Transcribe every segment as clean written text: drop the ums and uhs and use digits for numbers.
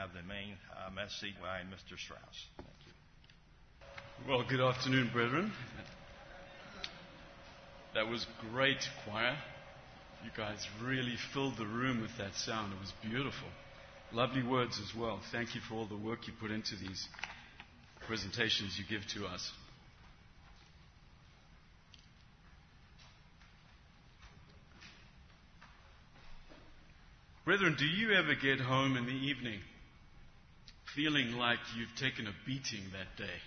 have the main message by Mr. Strauss. Thank you. Well, good afternoon, brethren. That was great, choir. You guys really filled the room with that sound. It was beautiful. Lovely words as well. Thank you for all the work you put into these presentations you give to us. Brethren, do you ever get home in the evening feeling like you've taken a beating that day?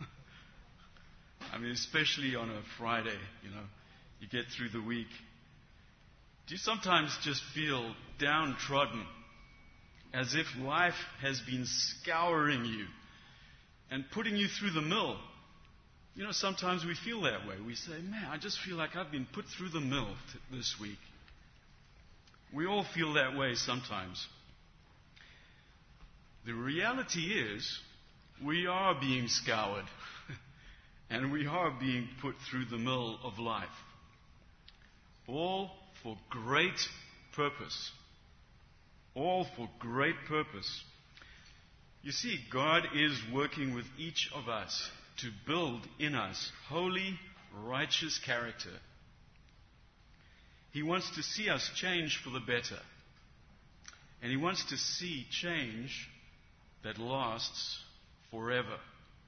I mean, especially on a Friday, you get through the week. Do you sometimes just feel downtrodden, as if life has been scouring you and putting you through the mill? Sometimes we feel that way. We say, man, I just feel like I've been put through the mill this week. We all feel that way sometimes. The reality is, we are being scoured, and we are being put through the mill of life. All for great purpose. All for great purpose. You see, God is working with each of us to build in us holy, righteous character. He wants to see us change for the better. And He wants to see change that lasts forever.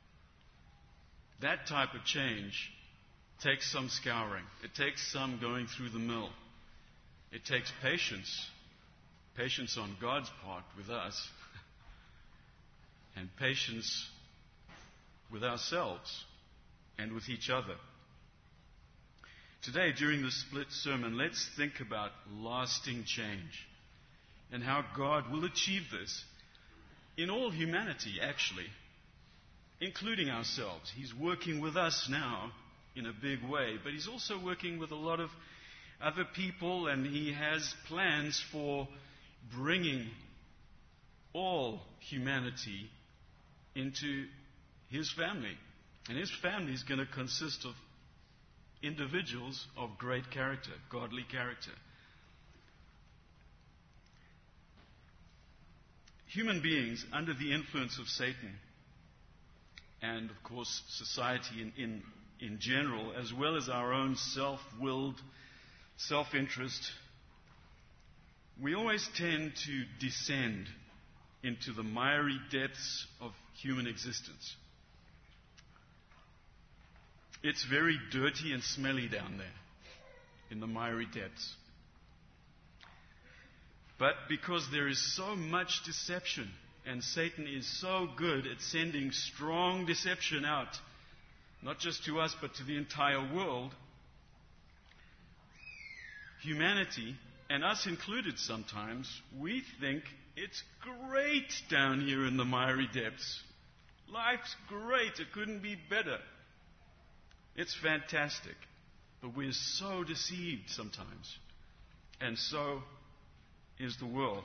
That type of change takes some scouring. It takes some going through the mill. It takes patience. Patience on God's part with us. And patience with ourselves and with each other. Today, during the split sermon, let's think about lasting change and how God will achieve this in all humanity, actually, including ourselves. He's working with us now in a big way, but He's also working with a lot of other people, and He has plans for bringing all humanity into His family. And His family is going to consist of individuals of great character, godly character. Human beings under the influence of Satan, and of course society in general, as well as our own self-willed self-interest, we always tend to descend into the miry depths of human existence. It's very dirty and smelly down there in the miry depths. But because there is so much deception, and Satan is so good at sending strong deception out, not just to us but to the entire world, humanity, and us included sometimes, we think it's great down here in the miry depths. Life's great, it couldn't be better. It's fantastic. But we're so deceived sometimes. And so is the world.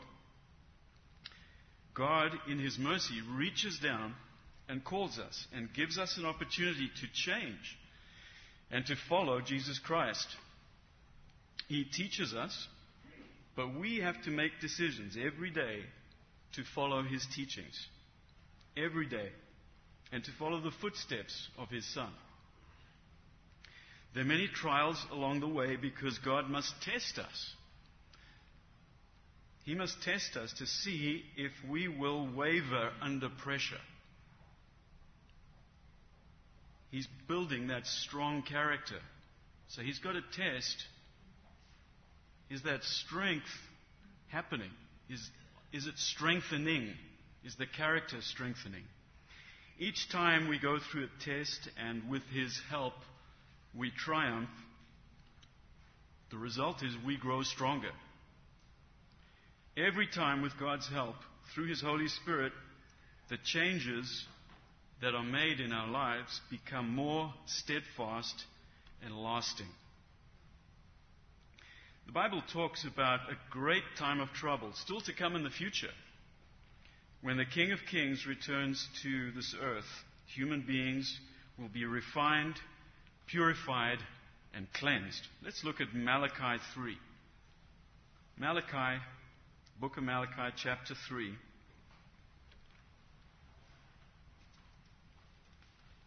God, in His mercy, reaches down and calls us and gives us an opportunity to change and to follow Jesus Christ. He teaches us, but we have to make decisions every day to follow His teachings. Every day. And to follow the footsteps of His Son. There are many trials along the way because God must test us. He must test us to see if we will waver under pressure. He's building that strong character. So He's got to test, is that strength happening? Is it strengthening? Is the character strengthening? Each time we go through a test and with His help we triumph, the result is we grow stronger. Every time with God's help, through His Holy Spirit, the changes that are made in our lives become more steadfast and lasting. The Bible talks about a great time of trouble still to come in the future, when the King of Kings returns to this earth. Human beings will be refined, purified, and cleansed. Let's look at Malachi 3. Book of Malachi, chapter 3.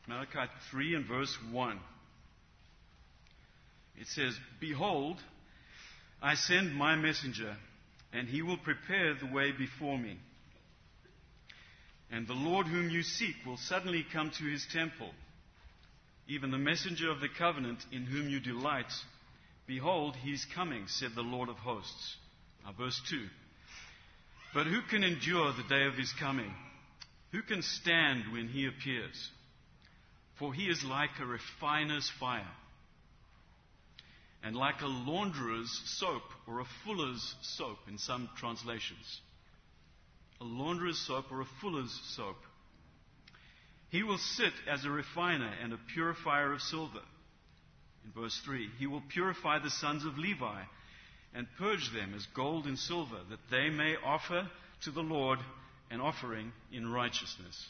Malachi 3 and verse 1. It says, "Behold, I send my messenger, and he will prepare the way before me. And the Lord whom you seek will suddenly come to his temple, even the messenger of the covenant in whom you delight. Behold, he is coming, said the Lord of hosts." Now, verse 2. "But who can endure the day of his coming? Who can stand when he appears? For he is like a refiner's fire, and like a launderer's soap, or a fuller's soap in some translations. A launderer's soap or a fuller's soap. He will sit as a refiner and a purifier of silver." In verse 3, "He will purify the sons of Levi and purge them as gold and silver, that they may offer to the Lord an offering in righteousness."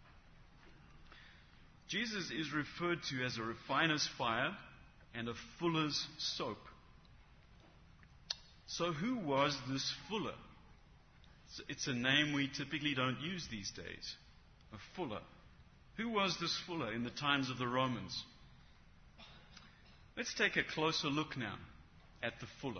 Jesus is referred to as a refiner's fire and a fuller's soap. So who was this fuller? It's a name we typically don't use these days. A fuller. Who was this fuller in the times of the Romans? Let's take a closer look now at the fuller.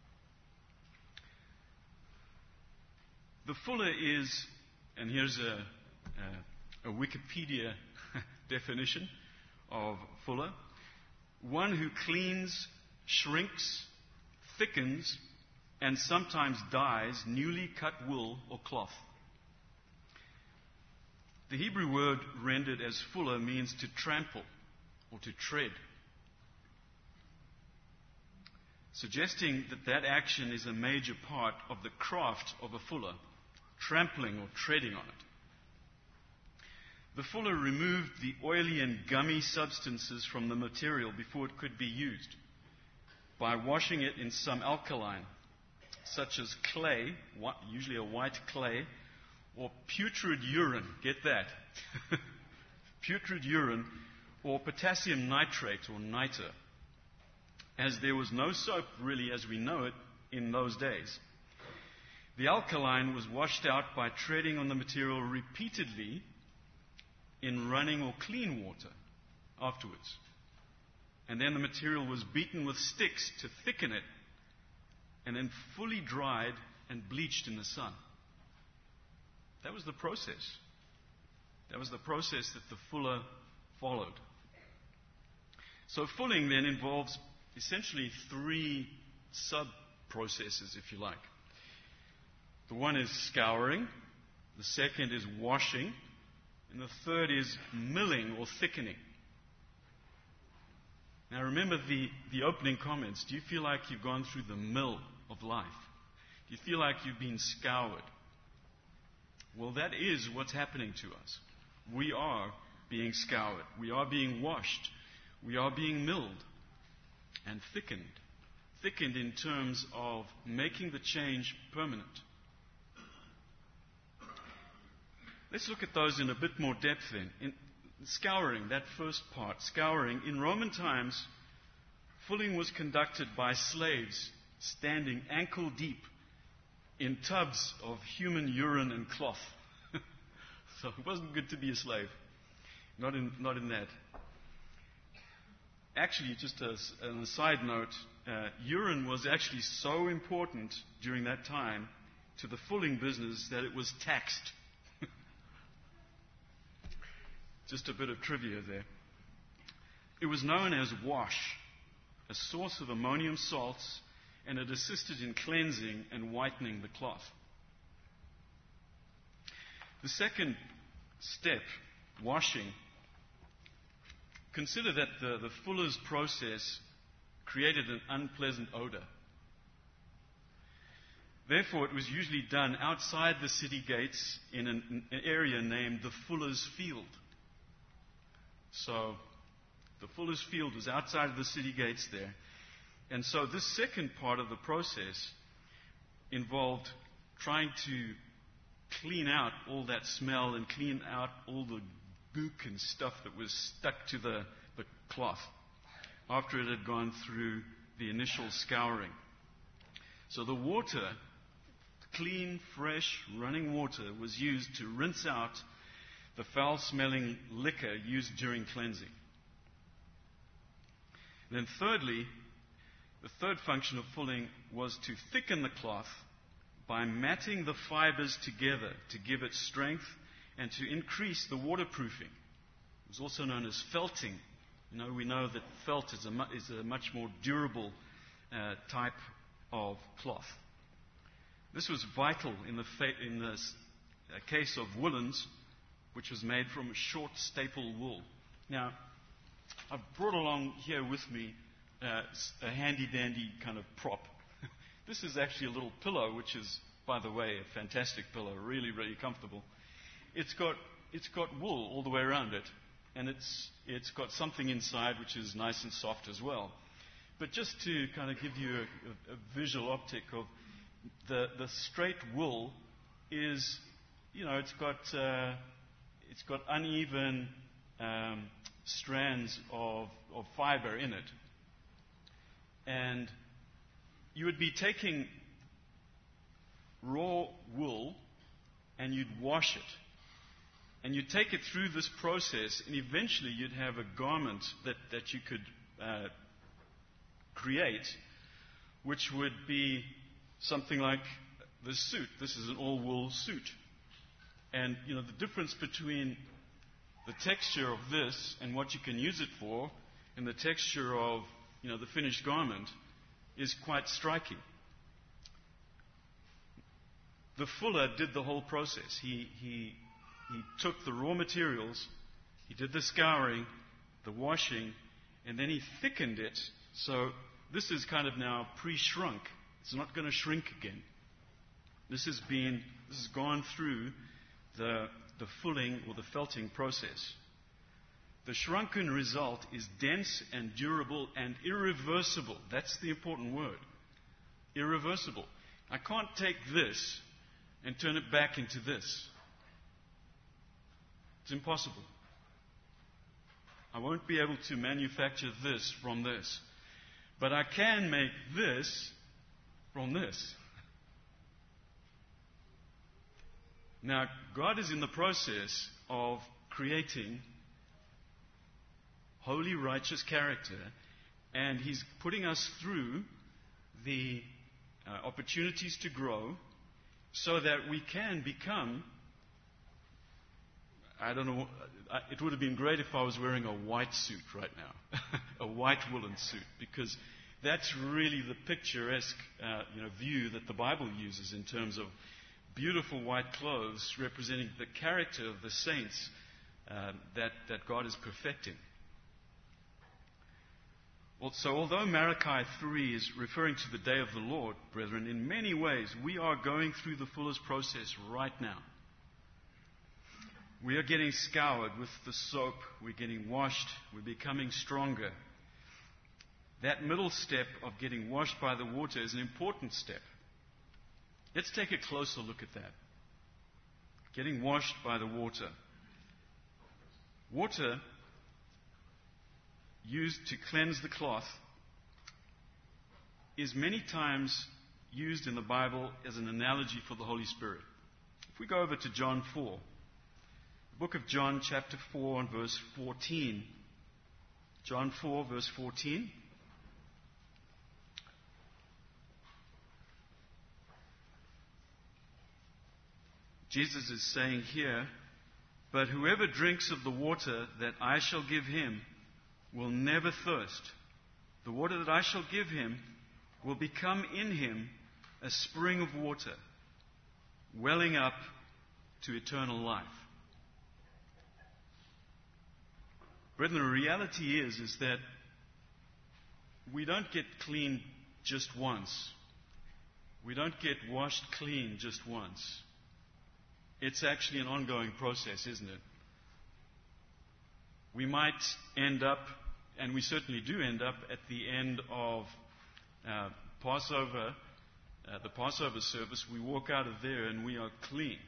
The fuller is, and here's a Wikipedia definition of fuller, one who cleans, shrinks, thickens, and sometimes dyes newly cut wool or cloth. The Hebrew word rendered as fuller means to trample or to tread, suggesting that action is a major part of the craft of a fuller, trampling or treading on it. The fuller removed the oily and gummy substances from the material before it could be used by washing it in some alkaline, such as clay, usually a white clay, or putrid urine. Get that? Putrid urine, or potassium nitrate or niter, as there was no soap really as we know it in those days. The alkaline was washed out by treading on the material repeatedly in running or clean water afterwards. And then the material was beaten with sticks to thicken it, and then fully dried and bleached in the sun. That was the process. That was the process that the fuller followed. So fulling then involves essentially three sub-processes, if you like. The one is scouring, the second is washing, and the third is milling or thickening. Now remember the opening comments. Do you feel like you've gone through the mill of life? Do you feel like you've been scoured? Well, that is what's happening to us. We are being scoured. We are being washed. We are being milled and thickened. Thickened in terms of making the change permanent. Let's look at those in a bit more depth then. In scouring, that first part, scouring, in Roman times, fulling was conducted by slaves standing ankle deep in tubs of human urine and cloth. So it wasn't good to be a slave. Not in that. Actually, just as a side note, urine was actually so important during that time to the fulling business that it was taxed. Just a bit of trivia there. It was known as wash, a source of ammonium salts, and it assisted in cleansing and whitening the cloth. The second step, washing, consider that the fuller's process created an unpleasant odor. Therefore, it was usually done outside the city gates in an area named the Fuller's Field. So, the Fuller's Field was outside of the city gates there. And so this second part of the process involved trying to clean out all that smell and clean out all the gook and stuff that was stuck to the cloth after it had gone through the initial scouring. So the water, clean, fresh, running water, was used to rinse out the foul-smelling liquor used during cleansing. And then thirdly, the third function of fulling was to thicken the cloth by matting the fibers together to give it strength and to increase the waterproofing. It was also known as felting. We know that felt is a much more durable type of cloth. This was vital in the case of woolens, which was made from short staple wool. Now, I've brought along here with me a handy-dandy kind of prop. This is actually a little pillow, which is, by the way, a fantastic pillow, really, really comfortable. It's got wool all the way around it, and it's got something inside which is nice and soft as well. But just to kind of give you a visual optic of the straight wool is, it's got uneven strands of fiber in it. And you would be taking raw wool and you'd wash it. And you'd take it through this process, and eventually you'd have a garment that you could create, which would be something like this suit. This is an all-wool suit. And, the difference between the texture of this and what you can use it for and the texture of, the finished garment is quite striking. The fuller did the whole process. He took the raw materials, he did the scouring, the washing, and then he thickened it. So this is kind of now pre-shrunk. It's not going to shrink again. This has gone through the fulling or the felting process. The shrunken result is dense and durable and irreversible. That's the important word. Irreversible. I can't take this and turn it back into this. It's impossible. I won't be able to manufacture this from this. But I can make this from this. Now, God is in the process of creating holy, righteous character, and He's putting us through the opportunities to grow so that we can become, I don't know, it would have been great if I was wearing a white suit right now, a white woolen suit, because that's really the picturesque view that the Bible uses in terms of beautiful white clothes representing the character of the saints that God is perfecting. So although Malachi 3 is referring to the day of the Lord, brethren, in many ways we are going through the fuller's process right now. We are getting scoured with the soap, we're getting washed, we're becoming stronger. That middle step of getting washed by the water is an important step. Let's take a closer look at that. Getting washed by the water. Water used to cleanse the cloth is many times used in the Bible as an analogy for the Holy Spirit. If we go over to John 4, the book of John, chapter 4 and verse 14. John 4, verse 14. Jesus is saying here, "But whoever drinks of the water that I shall give him will never thirst. The water that I shall give him will become in him a spring of water, welling up to eternal life." Brethren, the reality is that we don't get clean just once. We don't get washed clean just once. It's actually an ongoing process, isn't it? We might end up, and we certainly do end up, at the end of Passover, the Passover service. We walk out of there and we are clean.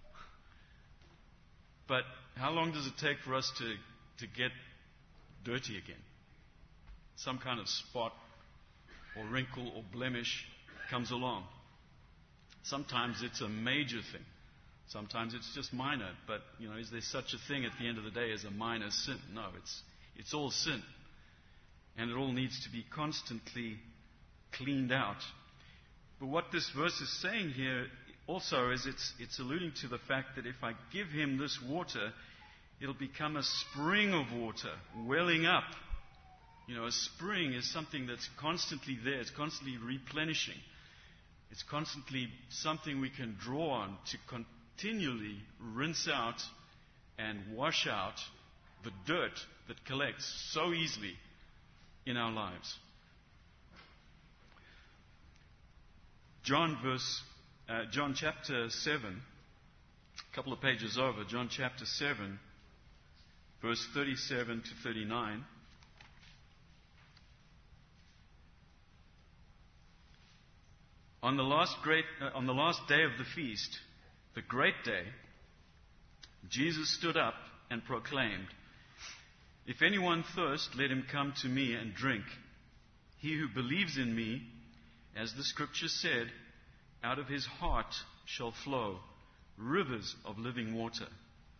But how long does it take for us to get dirty again? Some kind of spot or wrinkle or blemish comes along. Sometimes it's a major thing. Sometimes it's just minor, but is there such a thing at the end of the day as a minor sin? No, it's all sin. And it all needs to be constantly cleaned out. But what this verse is saying here also is it's alluding to the fact that if I give him this water, it'll become a spring of water welling up. A spring is something that's constantly there. It's constantly replenishing. It's constantly something we can draw on to continually rinse out and wash out the dirt that collects so easily in our lives. John chapter 7, a couple of pages over, John chapter 7, verse 37 to 39. On the last day of the feast, the great day, Jesus stood up and proclaimed, "If anyone thirst, let him come to me and drink. He who believes in me, as the Scripture said, out of his heart shall flow rivers of living water."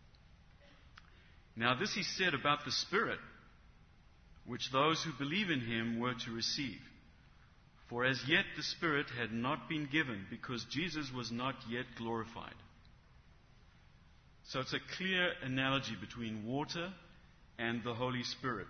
Now this he said about the Spirit, which those who believe in him were to receive. For as yet the Spirit had not been given, because Jesus was not yet glorified. So it's a clear analogy between water and the Holy Spirit.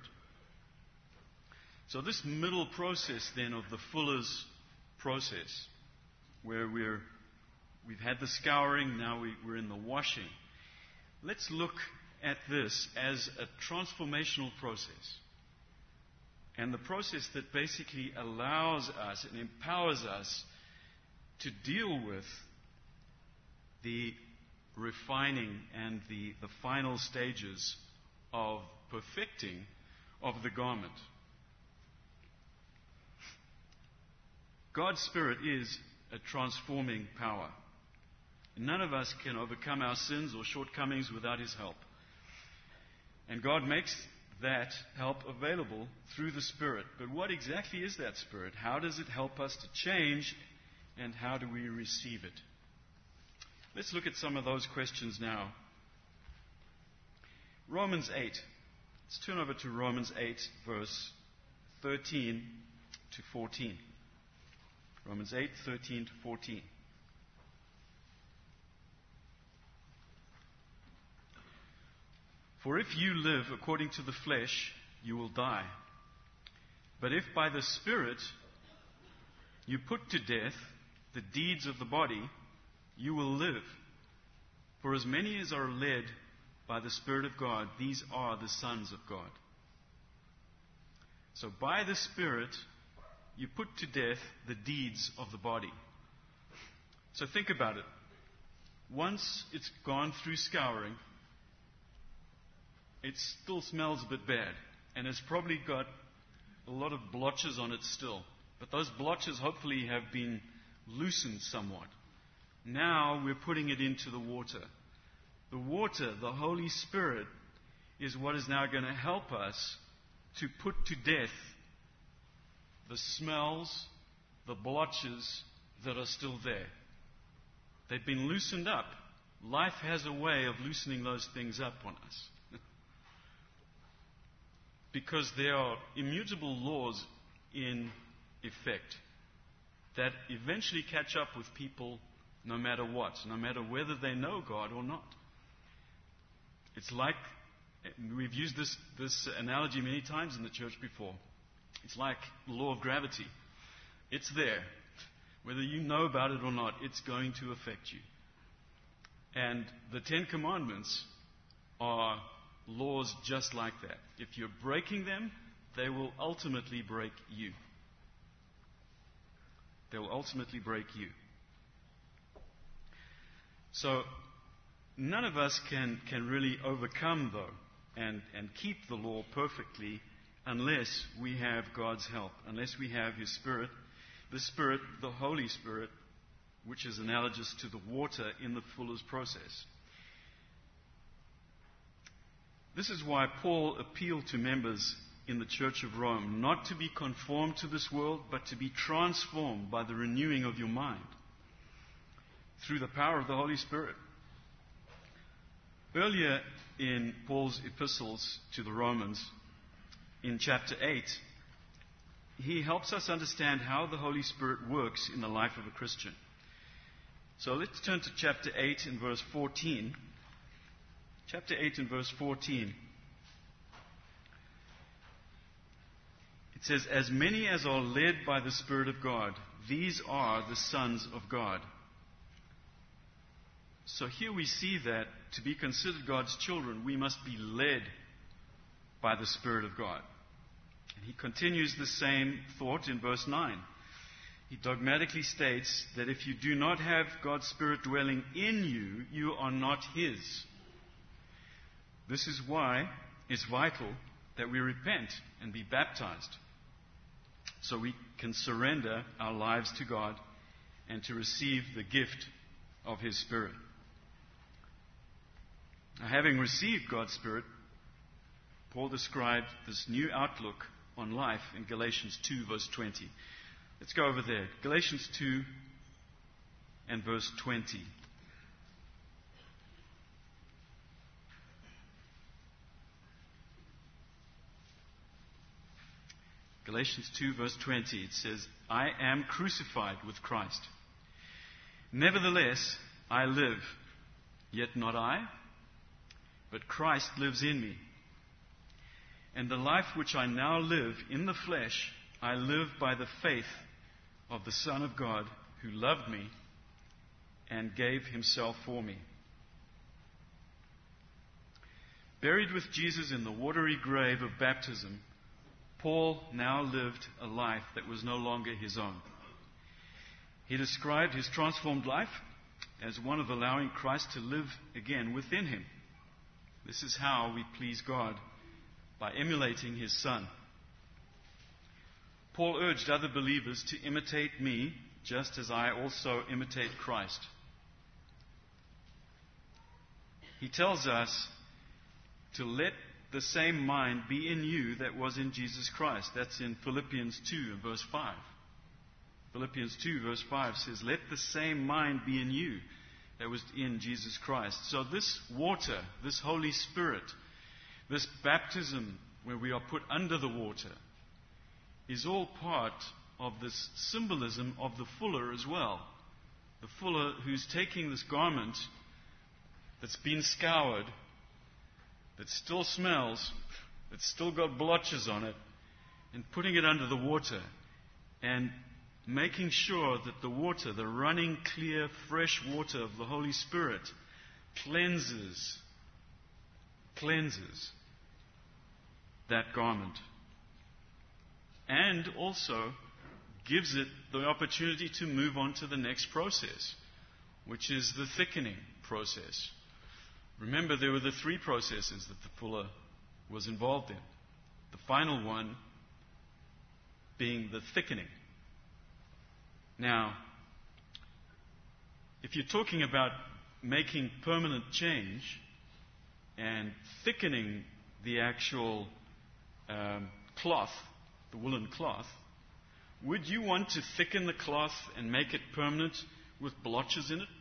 So this middle process then of the fuller's process, where we've had the scouring, now we're in the washing. Let's look at this as a transformational process. And the process that basically allows us and empowers us to deal with the refining and the final stages of perfecting of the garment. God's Spirit is a transforming power. None of us can overcome our sins or shortcomings without His help. And God makes that help available through the Spirit. But what exactly is that Spirit? How does it help us to change, and how do we receive it? Let's look at some of those questions now. Romans 8. Let's turn over to Romans 8, verse 13 to 14. Romans 8, 13 to 14. For if you live according to the flesh, you will die. But if by the Spirit you put to death the deeds of the body, you will live. For as many as are led by the Spirit of God, these are the sons of God. So by the Spirit, you put to death the deeds of the body. So think about it. Once it's gone through scouring, it still smells a bit bad. And it's probably got a lot of blotches on it still. But those blotches hopefully have been loosened somewhat. Now we're putting it into the water. The water, the Holy Spirit, is what is now going to help us to put to death the smells, the blotches that are still there. They've been loosened up. Life has a way of loosening those things up on us. Because there are immutable laws in effect that eventually catch up with people no matter what, no matter whether they know God or not. It's like, we've used this analogy many times in the church before. It's like the law of gravity. It's there. Whether you know about it or not, it's going to affect you. And the Ten Commandments are laws just like that. If you're breaking them, they will ultimately break you. They will ultimately break you. So, none of us can really overcome, though, and keep the law perfectly unless we have God's help, unless we have His Spirit, the Holy Spirit, which is analogous to the water in the fuller's process. This is why Paul appealed to members in the Church of Rome not to be conformed to this world, but to be transformed by the renewing of your mind through the power of the Holy Spirit. Earlier in Paul's epistles to the Romans, in chapter 8, he helps us understand how the Holy Spirit works in the life of a Christian. So let's turn to chapter 8 and verse 14. Chapter 8 and verse 14. It says, "As many as are led by the Spirit of God, these are the sons of God." So here we see that to be considered God's children, we must be led by the Spirit of God. And he continues the same thought in verse 9. He dogmatically states that if you do not have God's Spirit dwelling in you, you are not His. This is why it's vital that we repent and be baptized, so we can surrender our lives to God and to receive the gift of His Spirit. Now, having received God's Spirit, Paul described this new outlook on life in Galatians 2, verse 20. Let's go over there. Galatians 2 and verse 20. Galatians 2, verse 20, it says, "I am crucified with Christ. Nevertheless, I live, yet not I, but Christ lives in me. And the life which I now live in the flesh, I live by the faith of the Son of God, who loved me and gave Himself for me." Buried with Jesus in the watery grave of baptism, Paul now lived a life that was no longer his own. He described his transformed life as one of allowing Christ to live again within him. This is how we please God, by emulating His Son. Paul urged other believers to imitate me, just as I also imitate Christ. He tells us to let the same mind be in you that was in Jesus Christ. That's in Philippians 2 and verse 5. Philippians 2 verse 5 says, "Let the same mind be in you that was in Jesus Christ." So this water, this Holy Spirit, this baptism where we are put under the water, is all part of this symbolism of the fuller as well. The fuller who's taking this garment that's been scoured, that still smells, that's still got blotches on it, and putting it under the water and making sure that the water, the running, clear, fresh water of the Holy Spirit, cleanses that garment. And also gives it the opportunity to move on to the next process, which is the thickening process. Remember, there were the three processes that the fuller was involved in. The final one being the thickening. Now, if you're talking about making permanent change and thickening the actual cloth, the woolen cloth, would you want to thicken the cloth and make it permanent with blotches in it?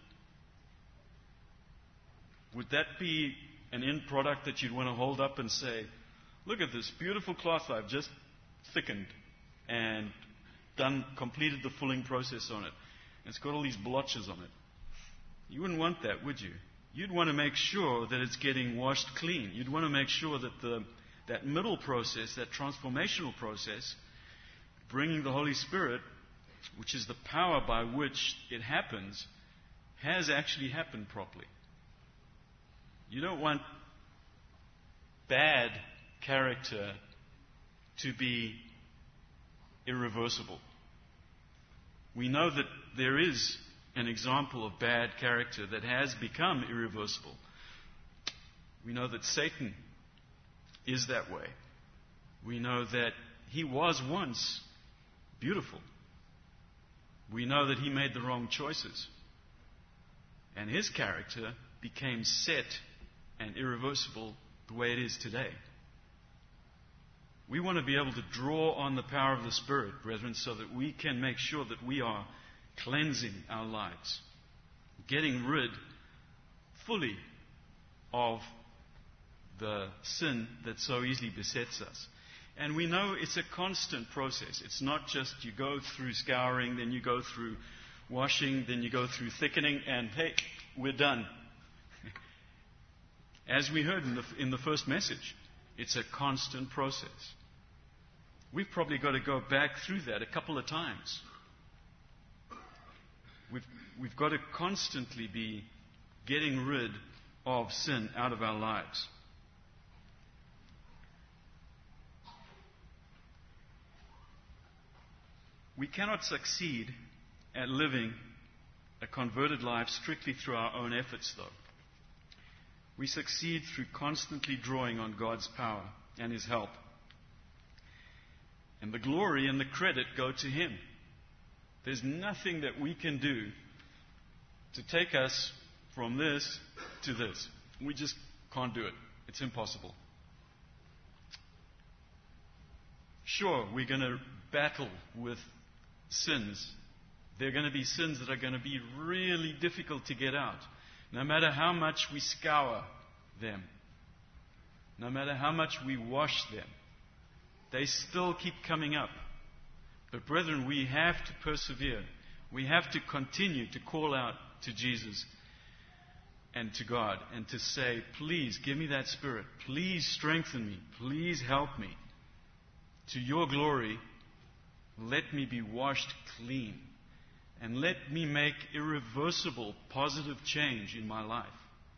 Would that be an end product that you'd want to hold up and say, "Look at this beautiful cloth I've just thickened and completed the fulling process on it. And it's got all these blotches on it." You wouldn't want that, would you? You'd want to make sure that it's getting washed clean. You'd want to make sure that that middle process, that transformational process, bringing the Holy Spirit, which is the power by which it happens, has actually happened properly. You don't want bad character to be irreversible. We know that there is an example of bad character that has become irreversible. We know that Satan is that way. We know that he was once beautiful. We know that he made the wrong choices. And his character became set and irreversible the way it is today. We want to be able to draw on the power of the Spirit, brethren, so that we can make sure that we are cleansing our lives, getting rid fully of the sin that so easily besets us. And we know it's a constant process. It's not just you go through scouring, then you go through washing, then you go through thickening, and hey, we're done. As we heard in the first message, it's a constant process. We've probably got to go back through that a couple of times. We've got to constantly be getting rid of sin out of our lives. We cannot succeed at living a converted life strictly through our own efforts, though. We succeed through constantly drawing on God's power and His help. And the glory and the credit go to Him. There's nothing that we can do to take us from this to this. We just can't do it. It's impossible. Sure, we're going to battle with sins. There are going to be sins that are going to be really difficult to get out. No matter how much we scour them, no matter how much we wash them, they still keep coming up. But brethren, we have to persevere. We have to continue to call out to Jesus and to God and to say, please give me that Spirit. Please strengthen me. Please help me. To your glory, let me be washed clean. And let me make irreversible positive change in my life.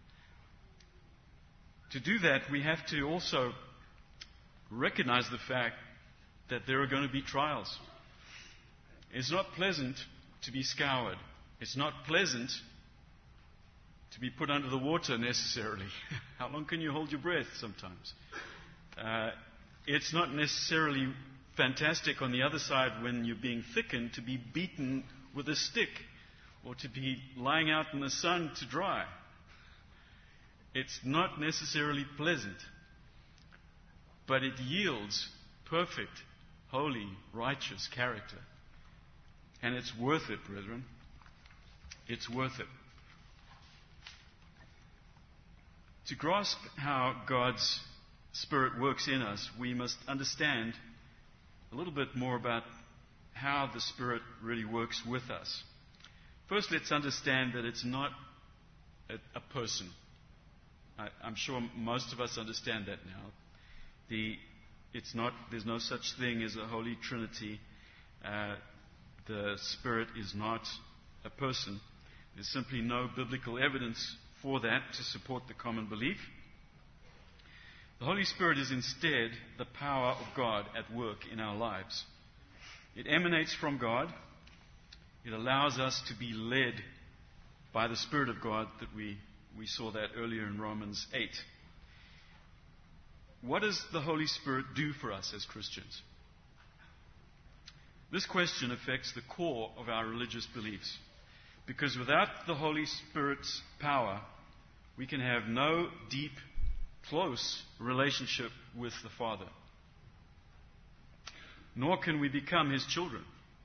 To do that, we have to also recognize the fact that there are going to be trials. It's not pleasant to be scoured. It's not pleasant to be put under the water necessarily. How long can you hold your breath sometimes? It's not necessarily fantastic on the other side when you're being thickened to be beaten with a stick or to be lying out in the sun to dry. It's not necessarily pleasant, but it yields perfect, holy, righteous character. And it's worth it, brethren. It's worth it. To grasp how God's Spirit works in us, we must understand a little bit more about how the Spirit really works with us. First, let's understand that it's not a person. I'm sure most of us understand that now. There's no such thing as a Holy Trinity. The Spirit is not a person. There's simply no biblical evidence for that to support the common belief. The Holy Spirit is instead the power of God at work in our lives. It emanates from God. It allows us to be led by the Spirit of God. That we saw that earlier in Romans 8. What does the Holy Spirit do for us as Christians? This question affects the core of our religious beliefs. Because without the Holy Spirit's power, we can have no deep, close relationship with the Father. Nor can we become His children.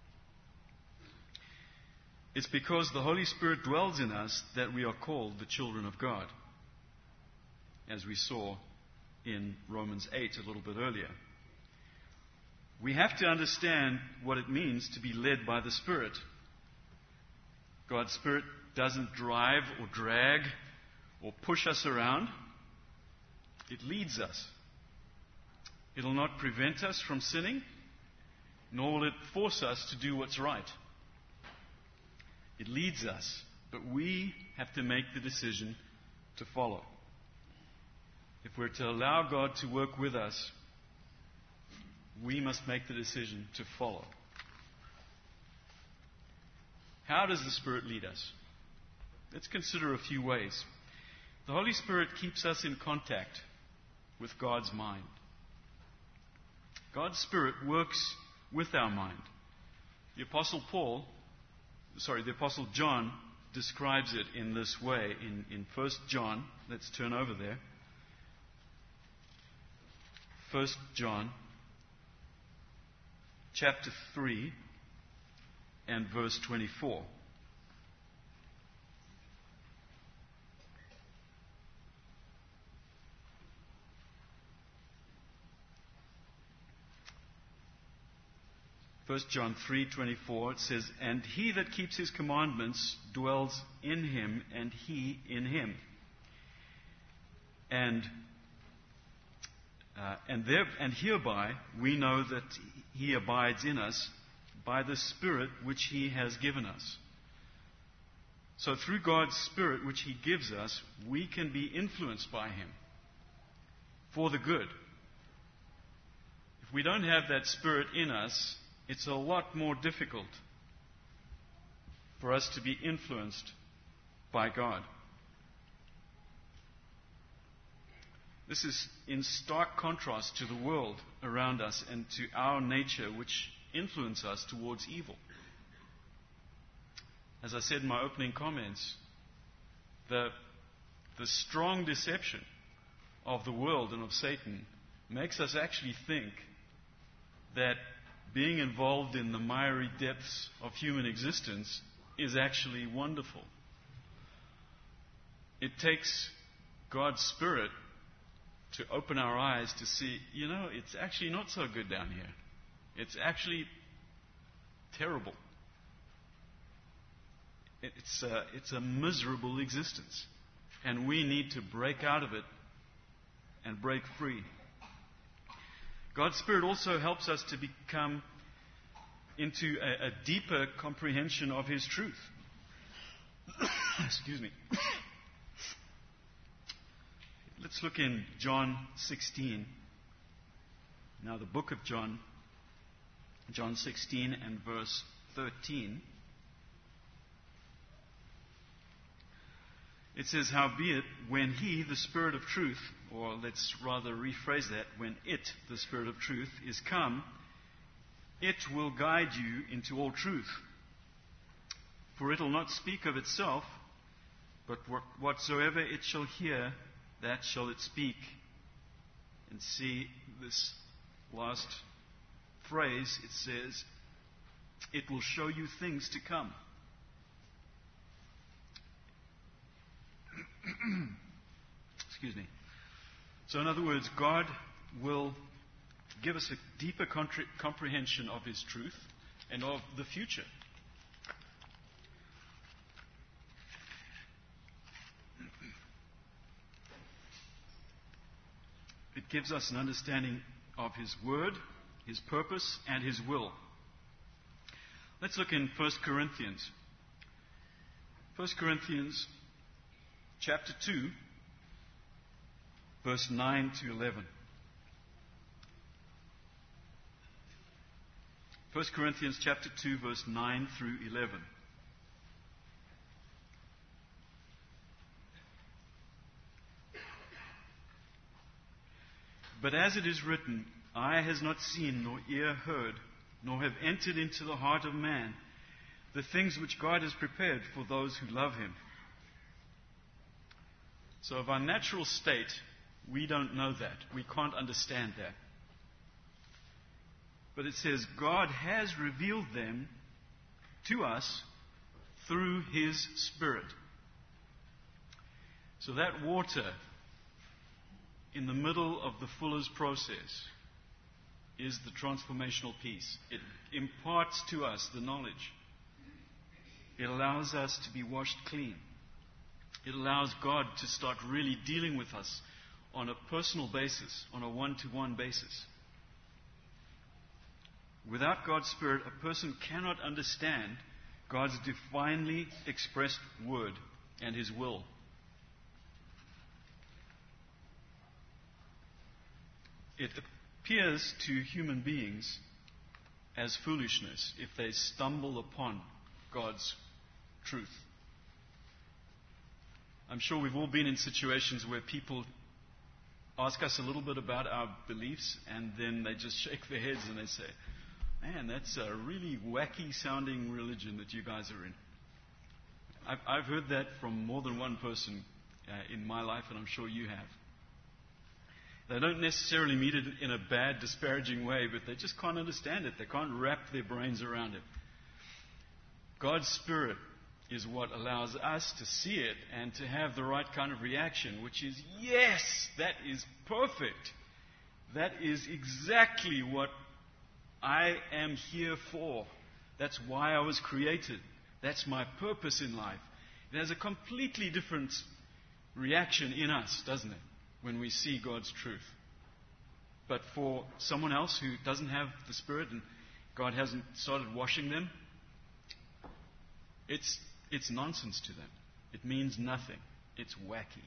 It's because the Holy Spirit dwells in us that we are called the children of God, as we saw in Romans 8 a little bit earlier. We have to understand what it means to be led by the Spirit. God's Spirit doesn't drive or drag or push us around. It leads us. It will not prevent us from sinning, nor will it force us to do what's right. It leads us, but we have to make the decision to follow. If we're to allow God to work with us, we must make the decision to follow. How does the Spirit lead us? Let's consider a few ways. The Holy Spirit keeps us in contact with God's mind. God's Spirit works with our mind. The Apostle John describes it in this way in 1 John. Let's turn over there. 1 John chapter 3 and verse 24. 1 John 3:24, it says, "And he that keeps his commandments dwells in him, and he in him. And hereby we know that he abides in us by the Spirit which he has given us." So through God's Spirit which he gives us, we can be influenced by him for the good. If we don't have that Spirit in us, it's a lot more difficult for us to be influenced by God. This is in stark contrast to the world around us and to our nature, which influence us towards evil. As I said in my opening comments, the strong deception of the world and of Satan makes us actually think that being involved in the miry depths of human existence is actually wonderful. It takes God's Spirit to open our eyes to see, it's actually not so good down here. It's actually terrible. It's a miserable existence. And we need to break out of it and break free. God's Spirit also helps us to become into a deeper comprehension of His truth. Excuse me. Let's look in John 16. Now, the book of John 16 and verse 13. It says, "Howbeit, when He, the Spirit of truth," or let's rather rephrase that, when it, the Spirit of truth, is come, it will guide you into all truth. For it will not speak of itself, but whatsoever it shall hear, that shall it speak. And see this last phrase, it says, it will show you things to come. Excuse me. So in other words, God will give us a deeper comprehension of His truth and of the future. It gives us an understanding of His Word, His purpose, and His will. Let's look in 1 Corinthians. 1 Corinthians chapter 2, verse 9 to 11. 1 Corinthians chapter 2, verse 9 through 11. "But as it is written, eye has not seen, nor ear heard, nor have entered into the heart of man the things which God has prepared for those who love Him." So of our natural state, we don't know that. We can't understand that. But it says God has revealed them to us through His Spirit. So that water in the middle of the fuller's process is the transformational piece. It imparts to us the knowledge. It allows us to be washed clean. It allows God to start really dealing with us on a personal basis, on a one-to-one basis. Without God's Spirit, a person cannot understand God's divinely expressed word and His will. It appears to human beings as foolishness if they stumble upon God's truth. I'm sure we've all been in situations where people ask us a little bit about our beliefs and then they just shake their heads and they say, "Man, that's a really wacky sounding religion that you guys are in." I've heard that from more than one person in my life, and I'm sure you have. They don't necessarily mean it in a bad, disparaging way, but they just can't understand it. They can't wrap their brains around it. God's Spirit is what allows us to see it and to have the right kind of reaction, which is, yes, that is perfect. That is exactly what I am here for. That's why I was created. That's my purpose in life. It has a completely different reaction in us, doesn't it, when we see God's truth. But for someone else who doesn't have the Spirit and God hasn't started washing them, it's nonsense to them. It means nothing. It's wacky.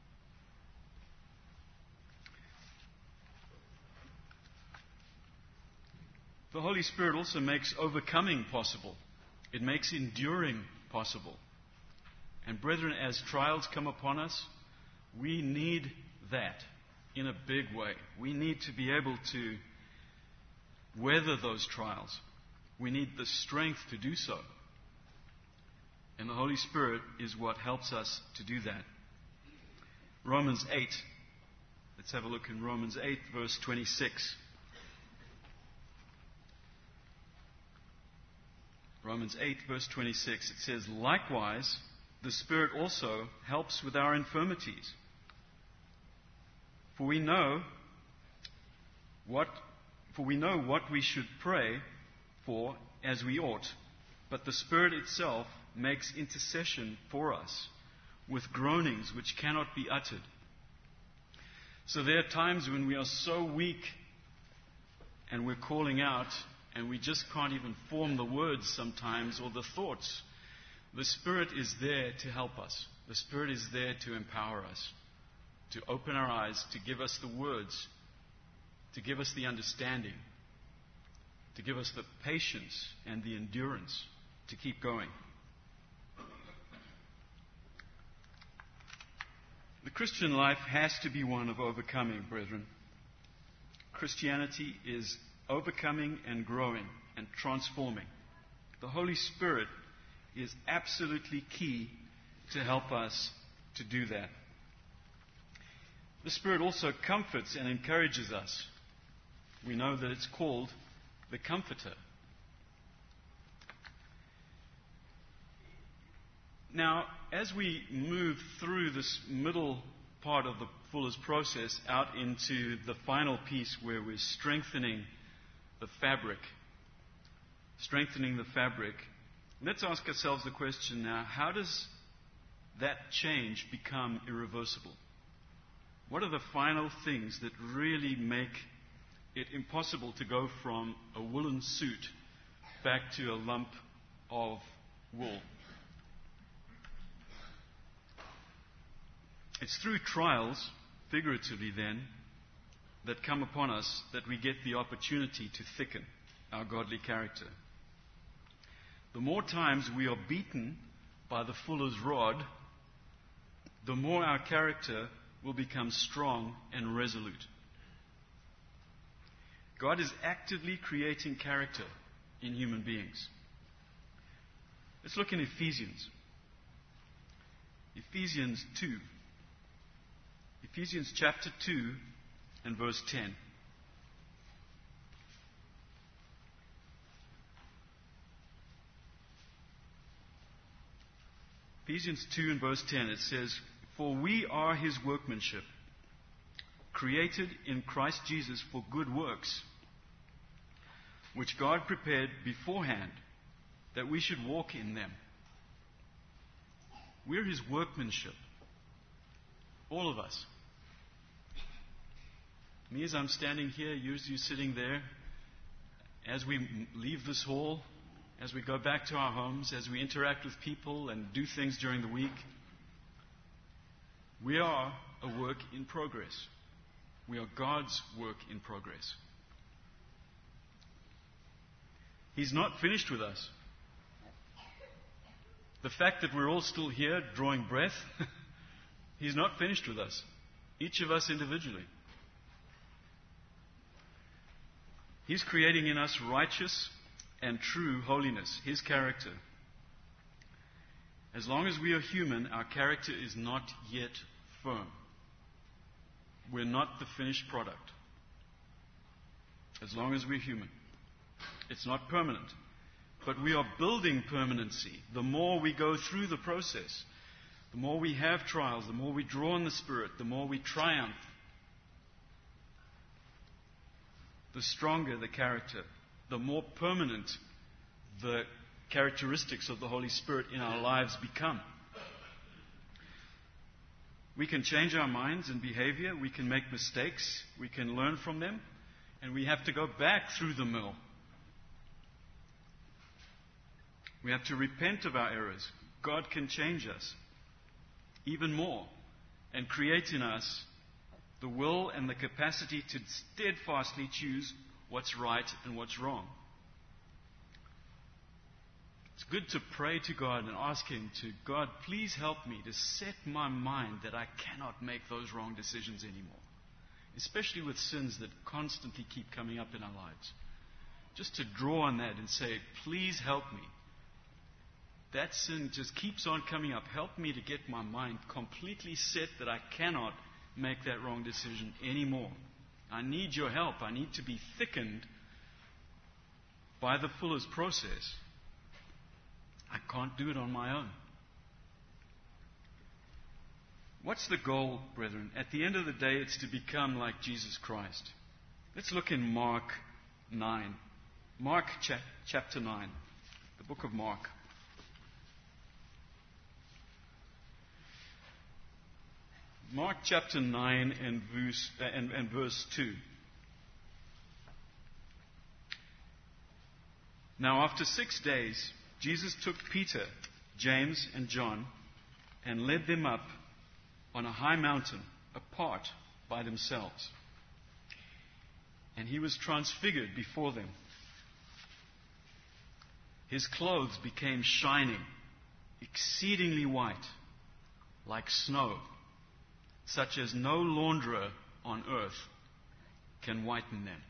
The Holy Spirit also makes overcoming possible. It makes enduring possible. And brethren, as trials come upon us, we need that in a big way. We need to be able to weather those trials. We need the strength to do so. And the Holy Spirit is what helps us to do that. Romans 8. Let's have a look in Romans 8, verse 26. Romans 8, verse 26. It says, "Likewise, the Spirit also helps with our infirmities. For we know what we should pray for as we ought, but the Spirit itself makes intercession for us with groanings which cannot be uttered." So there are times when we are so weak and we're calling out and we just can't even form the words sometimes or the thoughts. The Spirit is there to help us. The Spirit is there to empower us, to open our eyes, to give us the words, to give us the understanding, to give us the patience and the endurance to keep going. The Christian life has to be one of overcoming, brethren. Christianity is overcoming and growing and transforming. The Holy Spirit is absolutely key to help us to do that. The Spirit also comforts and encourages us. We know that it's called the Comforter. Now, as we move through this middle part of the Fuller's process out into the final piece where we're strengthening the fabric, let's ask ourselves the question now, how does that change become irreversible? What are the final things that really make it impossible to go from a woolen suit back to a lump of wool? It's through trials, figuratively then, that come upon us that we get the opportunity to thicken our godly character. The more times we are beaten by the fuller's rod, the more our character will become strong and resolute. God is actively creating character in human beings. Let's look in Ephesians. Ephesians 2. Ephesians chapter 2 and verse 10. Ephesians 2 and verse 10, it says, "For we are His workmanship, created in Christ Jesus for good works, which God prepared beforehand that we should walk in them." We're His workmanship. All of us. Me as I'm standing here, you as you're sitting there, as we leave this hall, as we go back to our homes, as we interact with people and do things during the week, we are a work in progress. We are God's work in progress. He's not finished with us. The fact that we're all still here drawing breath, He's not finished with us. Each of us individually. He's creating in us righteous and true holiness, His character. As long as we are human, our character is not yet firm. We're not the finished product. As long as we're human. It's not permanent. But we are building permanency. The more we go through the process, the more we have trials, the more we draw on the Spirit, the more we triumph, the stronger the character the more permanent the characteristics of the Holy Spirit in our lives become. We can change our minds and behavior. We can make mistakes. We can learn from them. And we have to go back through the mill. We have to repent of our errors. God can change us even more and create in us the will and the capacity to steadfastly choose what's right and what's wrong. It's good to pray to God and ask Him to, God, please help me to set my mind that I cannot make those wrong decisions anymore. Especially with sins that constantly keep coming up in our lives. Just to draw on that and say, please help me. That sin just keeps on coming up. Help me to get my mind completely set that I cannot make that wrong decision anymore. I need your help. I need to be thickened by the fuller's process. I can't do it on my own. What's the goal, brethren? At the end of the day, it's to become like Jesus Christ. Let's look in Mark 9. Mark chapter 9. The book of Mark. Mark chapter 9 and verse 2. Now after 6 days, Jesus took Peter, James, and John and led them up on a high mountain, apart by themselves. And he was transfigured before them. His clothes became shining, exceedingly white, like snow, such as no launderer on earth can whiten them.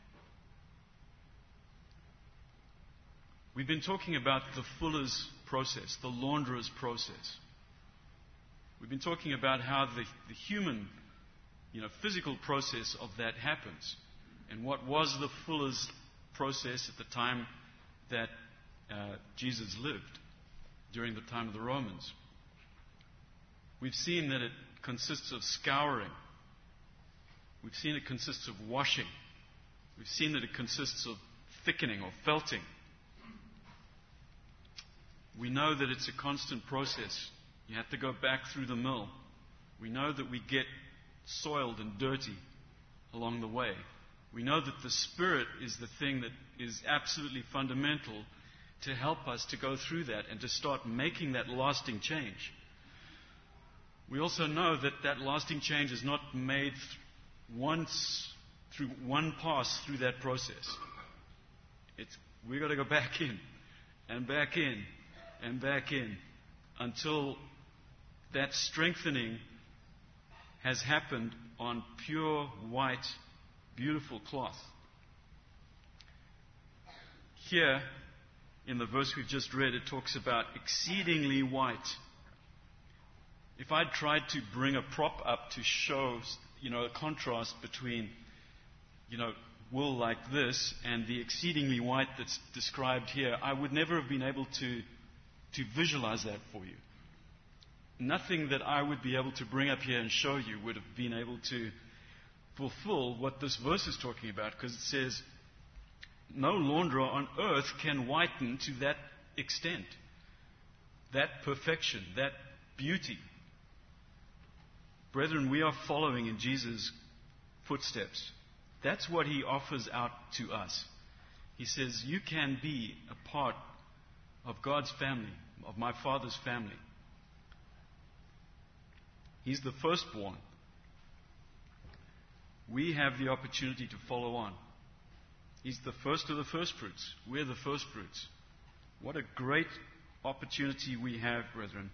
We've been talking about the fuller's process, the launderer's process. We've been talking about how the human, physical process of that happens. And what was the fuller's process at the time that Jesus lived, during the time of the Romans. We've seen that it consists of scouring. We've seen it consists of washing. We've seen that it consists of thickening or felting. We know that it's a constant process. You have to go back through the mill. We know that we get soiled and dirty along the way. We know that the Spirit is the thing that is absolutely fundamental to help us to go through that and to start making that lasting change. We also know that that lasting change is not made once through one pass through that process. We've got to go back in and back in and back in until that strengthening has happened on pure, white, beautiful cloth. Here, in the verse we've just read, it talks about exceedingly white. If I'd tried to bring a prop up to show, a contrast between, wool like this and the exceedingly white that's described here, I would never have been able to visualize that for you. Nothing that I would be able to bring up here and show you would have been able to fulfill what this verse is talking about, because it says, no launderer on earth can whiten to that extent, that perfection, that beauty. Brethren, we are following in Jesus' footsteps. That's what He offers out to us. He says, you can be a part of God's family, of my Father's family. He's the firstborn. We have the opportunity to follow on. He's the first of the firstfruits. We're the firstfruits. What a great opportunity we have, brethren.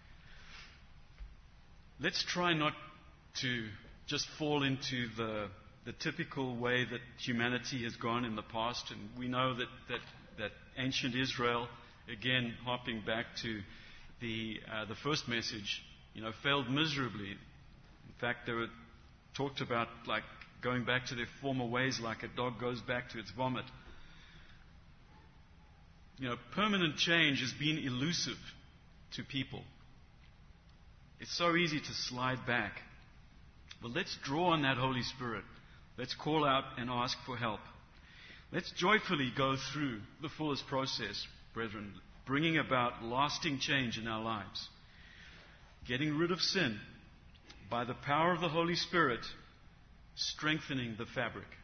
Let's try not to just fall into the typical way that humanity has gone in the past. And we know that ancient Israel, again, harping back to the first message, failed miserably. In fact, they were talked about like going back to their former ways, like a dog goes back to its vomit. Permanent change has been elusive to people. It's so easy to slide back. But let's draw on that Holy Spirit. Let's call out and ask for help. Let's joyfully go through the fullest process, brethren, bringing about lasting change in our lives. Getting rid of sin by the power of the Holy Spirit, strengthening the fabric.